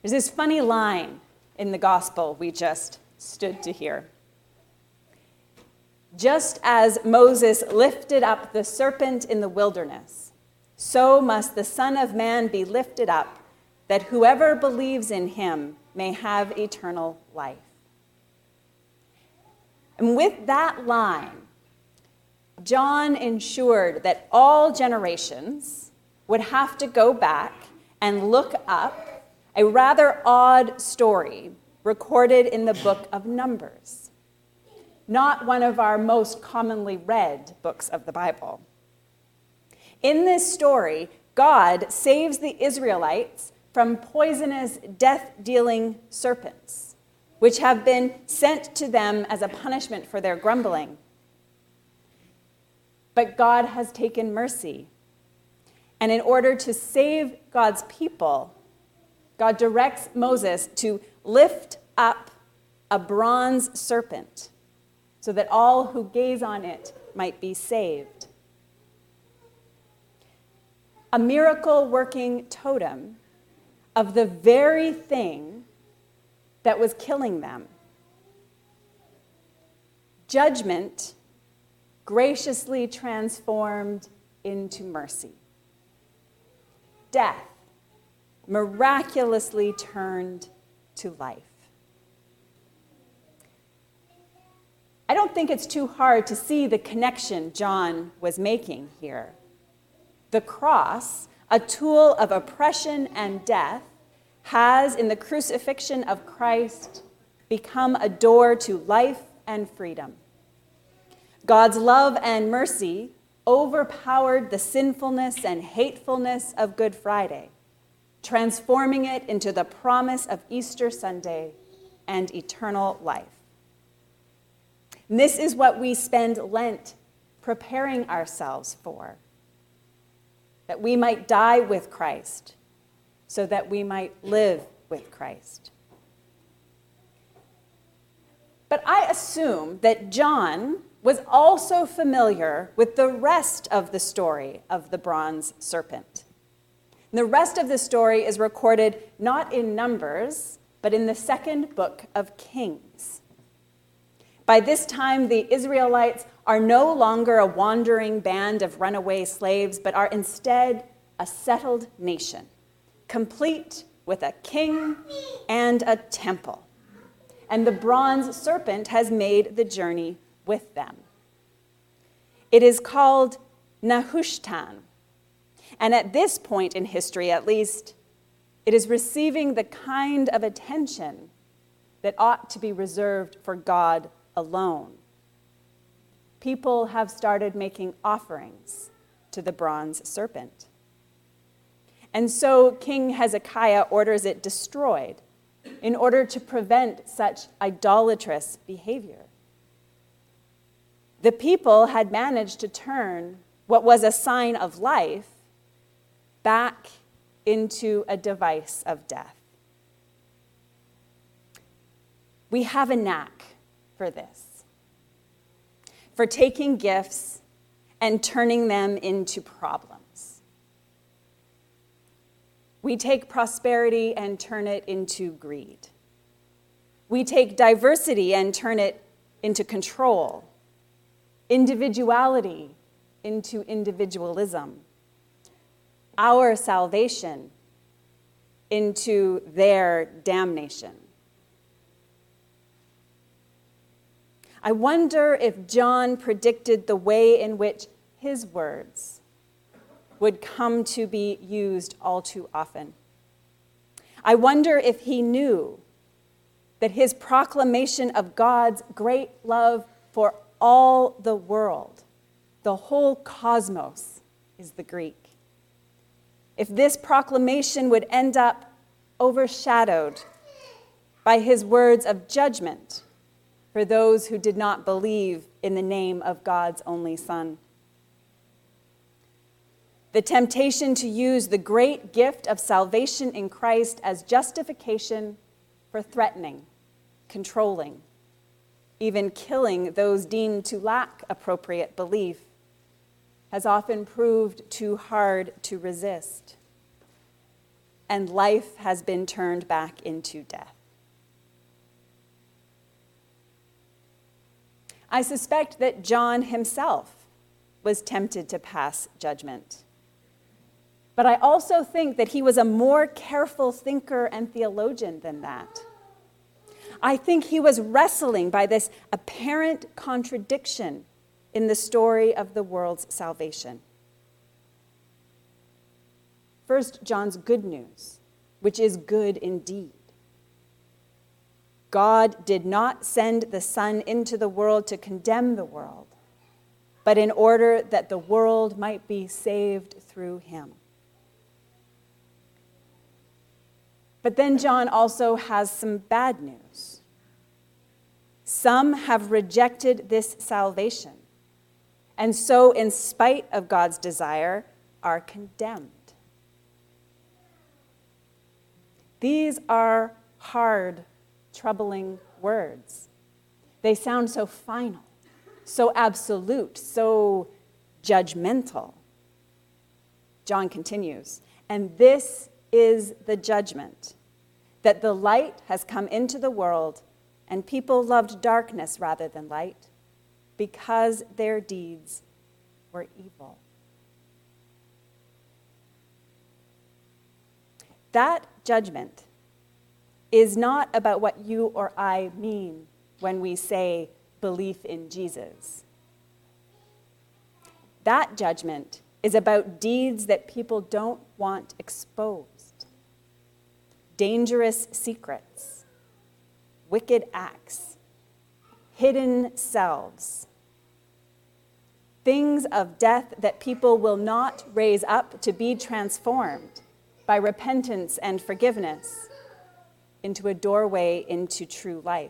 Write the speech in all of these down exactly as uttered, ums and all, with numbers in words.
There's this funny line in the gospel we just stood to hear. Just as Moses lifted up the serpent in the wilderness, so must the Son of Man be lifted up, that whoever believes in him may have eternal life. And with that line, John ensured that all generations would have to go back and look up a rather odd story recorded in the book of Numbers, not one of our most commonly read books of the Bible. In this story, God saves the Israelites from poisonous, death-dealing serpents, which have been sent to them as a punishment for their grumbling. But God has taken mercy. And in order to save God's people, God directs Moses to lift up a bronze serpent so that all who gaze on it might be saved. A miracle-working totem of the very thing that was killing them. Judgment graciously transformed into mercy. Death miraculously turned to life. I don't think it's too hard to see the connection John was making here. The cross, a tool of oppression and death, has, in the crucifixion of Christ, become a door to life and freedom. God's love and mercy overpowered the sinfulness and hatefulness of Good Friday, transforming it into the promise of Easter Sunday and eternal life. And this is what we spend Lent preparing ourselves for, that we might die with Christ, so that we might live with Christ. But I assume that John was also familiar with the rest of the story of the bronze serpent. And the rest of the story is recorded not in Numbers, but in the second book of Kings. By this time, the Israelites are no longer a wandering band of runaway slaves, but are instead a settled nation, complete with a king and a temple. And the bronze serpent has made the journey with them. It is called Nehushtan. And at this point in history, at least, it is receiving the kind of attention that ought to be reserved for God alone. People have started making offerings to the bronze serpent. And so King Hezekiah orders it destroyed in order to prevent such idolatrous behavior. The people had managed to turn what was a sign of life back into a device of death. We have a knack for this, for taking gifts and turning them into problems. We take prosperity and turn it into greed. We take diversity and turn it into control, individuality into individualism, our salvation into their damnation. I wonder if John predicted the way in which his words would come to be used all too often. I wonder if he knew that his proclamation of God's great love for all the world, the whole cosmos, is the Greek. If this proclamation would end up overshadowed by his words of judgment for those who did not believe in the name of God's only Son. The temptation to use the great gift of salvation in Christ as justification for threatening, controlling, even killing those deemed to lack appropriate belief has often proved too hard to resist. and life has been turned back into death. I suspect that John himself was tempted to pass judgment. But I also think that he was a more careful thinker and theologian than that. I think he was wrestling by this apparent contradiction in the story of the world's salvation. First, John's good news, which is good indeed. God did not send the Son into the world to condemn the world, but in order that the world might be saved through him. But then John also has some bad news. Some have rejected this salvation, and so, in spite of God's desire, are condemned. These are hard, troubling words. They sound so final, so absolute, so judgmental. John continues, and this is the judgment, that the light has come into the world, and people loved darkness rather than light, because their deeds were evil. That judgment is not about what you or I mean when we say belief in Jesus. That judgment is about deeds that people don't want exposed. Dangerous secrets, wicked acts, hidden selves, things of death that people will not raise up to be transformed by repentance and forgiveness into a doorway into true life.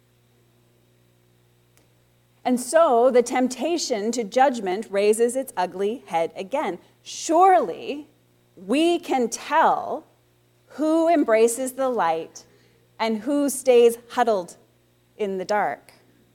And so the temptation to judgment raises its ugly head again. Surely we can tell who embraces the light and who stays huddled in the dark.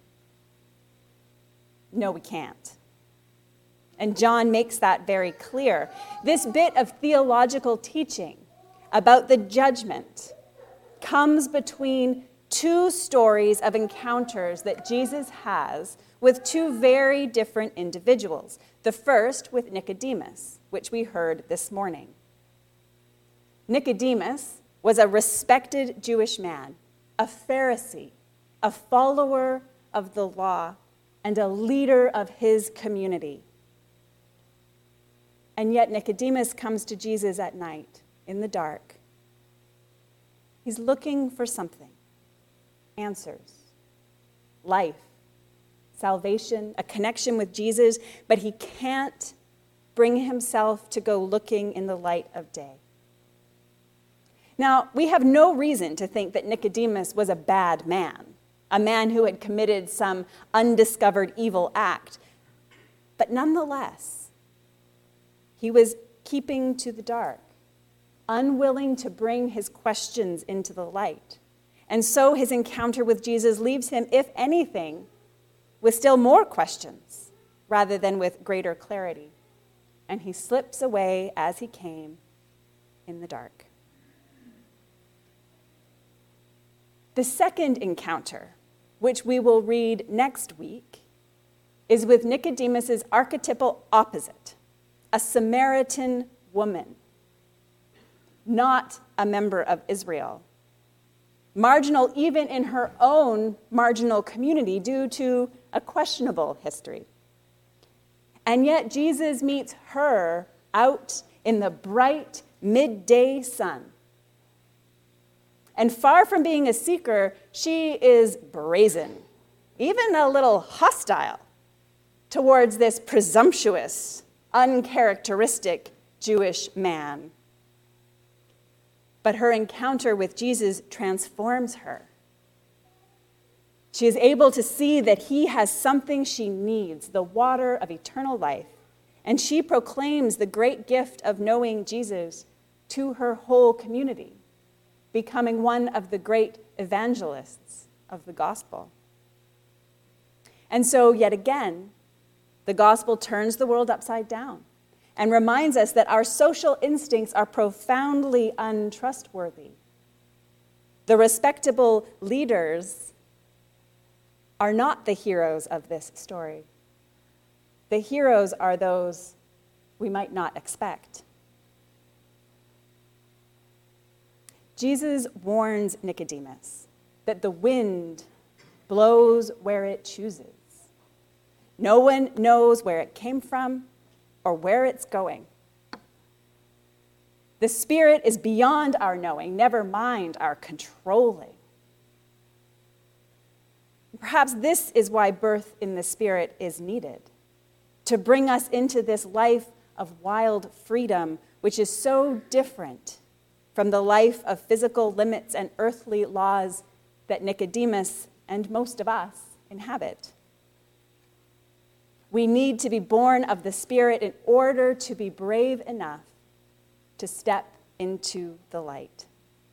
No, we can't. And John makes that very clear. This bit of theological teaching about the judgment comes between two stories of encounters that Jesus has with two very different individuals. The first with Nicodemus, which we heard this morning. Nicodemus was a respected Jewish man, a Pharisee, a follower of the law, and a leader of his community. And yet Nicodemus comes to Jesus at night, in the dark. He's looking for something. Answers, life, salvation, a connection with Jesus, but he can't bring himself to go looking in the light of day. Now, we have no reason to think that Nicodemus was a bad man, a man who had committed some undiscovered evil act. But nonetheless, he was keeping to the dark, unwilling to bring his questions into the light. And so his encounter with Jesus leaves him, if anything, with still more questions rather than with greater clarity. And he slips away as he came in the dark. The second encounter, which we will read next week, is with Nicodemus's archetypal opposite, a Samaritan woman, not a member of Israel, marginal even in her own marginal community due to a questionable history. And yet Jesus meets her out in the bright midday sun. And far from being a seeker, she is brazen, even a little hostile towards this presumptuous, uncharacteristic Jewish man. But her encounter with Jesus transforms her. She is able to see that he has something she needs, the water of eternal life, and she proclaims the great gift of knowing Jesus to her whole community, becoming one of the great evangelists of the gospel. And so, yet again, the gospel turns the world upside down. and reminds us that our social instincts are profoundly untrustworthy. The respectable leaders are not the heroes of this story. The heroes are those we might not expect. Jesus warns Nicodemus that the wind blows where it chooses. No one knows where it came from or where it's going. The Spirit is beyond our knowing, never mind our controlling. Perhaps this is why birth in the Spirit is needed, to bring us into this life of wild freedom, which is so different from the life of physical limits and earthly laws that Nicodemus and most of us inhabit. We need to be born of the Spirit in order to be brave enough to step into the light.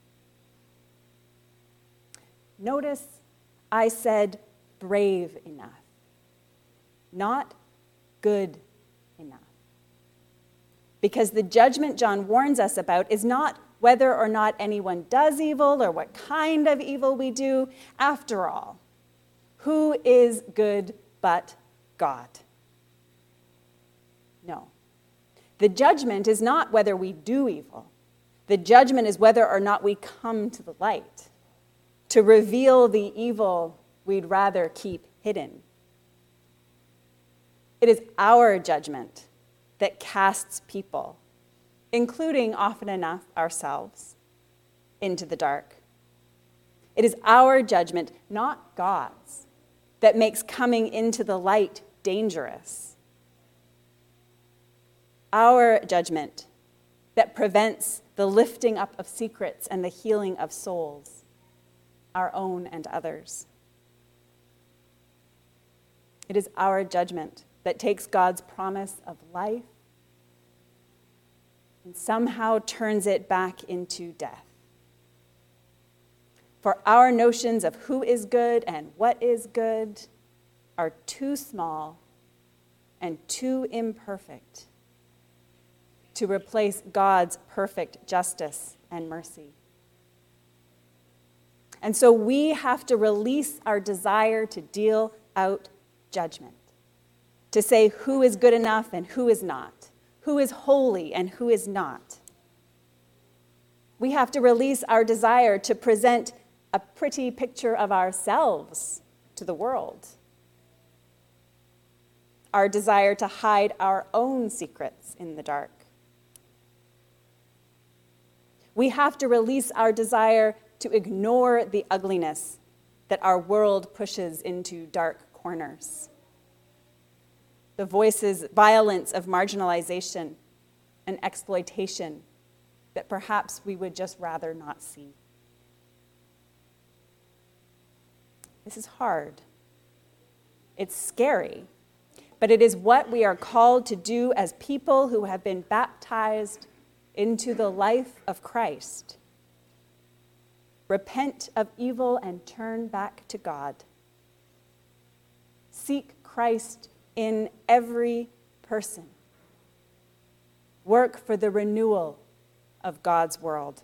Notice I said brave enough, not good enough. Because the judgment John warns us about is not whether or not anyone does evil or what kind of evil we do. After all, who is good but God? No. The judgment is not whether we do evil. The judgment is whether or not we come to the light, to reveal the evil we'd rather keep hidden. It is our judgment that casts people, including often enough ourselves, into the dark. It is our judgment, not God's, that makes coming into the light dangerous. Our judgment that prevents the lifting up of secrets and the healing of souls, our own and others. It is our judgment that takes God's promise of life and somehow turns it back into death. For our notions of who is good and what is good are too small and too imperfect to replace God's perfect justice and mercy. And so we have to release our desire to deal out judgment, to say who is good enough and who is not, who is holy and who is not. We have to release our desire to present a pretty picture of ourselves to the world, our desire to hide our own secrets in the dark. We have to release our desire to ignore the ugliness that our world pushes into dark corners. The voices, violence of marginalization and exploitation that perhaps we would just rather not see. This is hard. It's scary, but it is what we are called to do as people who have been baptized into the life of Christ. Repent of evil and turn back to God. Seek Christ in every person. Work for the renewal of God's world.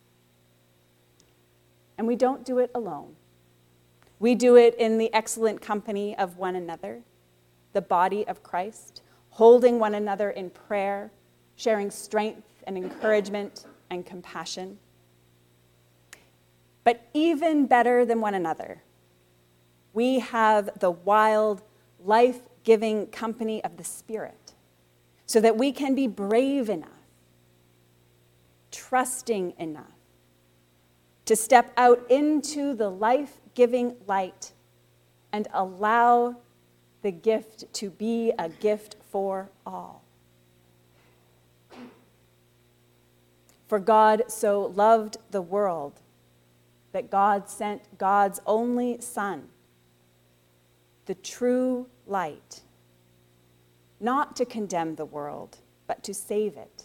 And we don't do it alone. We do it in the excellent company of one another, the body of Christ, holding one another in prayer, sharing strength and encouragement and compassion. But even better than one another, we have the wild, life-giving company of the Spirit, so that we can be brave enough, trusting enough, to step out into the life-giving light and allow the gift to be a gift for all. For God so loved the world that God sent God's only Son, the true light, not to condemn the world, but to save it,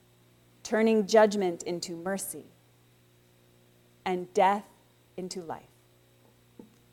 turning judgment into mercy and death into life.